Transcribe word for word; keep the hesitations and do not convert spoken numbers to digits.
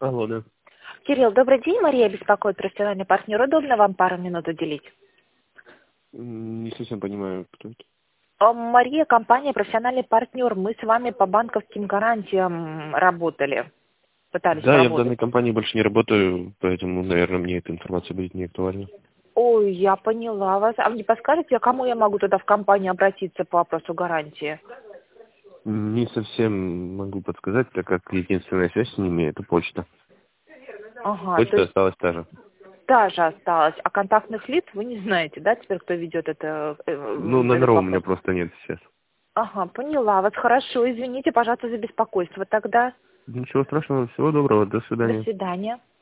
Алло, да. Кирилл, добрый день. Мария беспокоит, профессиональный партнер. Удобно вам пару минут уделить? М, Не совсем понимаю, кто это. А, Мария, компания профессиональный партнер. Мы с вами по банковским гарантиям работали. Пытались Да, я в поработать. данной компании больше не работаю, поэтому, наверное, мне эта информация будет не актуальна. Ой, я поняла вас. А мне подскажете, а кому я могу тогда в компании обратиться по вопросу гарантии? Не совсем могу подсказать, так как единственная связь с ними — это почта. Ага, то Почта есть осталась та же. та же осталась. А контактных лиц вы не знаете, да, теперь кто ведет это, Ну, э, этот номера у меня вопрос? просто нет сейчас. Ага, поняла вас. Хорошо. Извините, пожалуйста, за беспокойство тогда. Ничего страшного, всего доброго, до До свидания. свидания.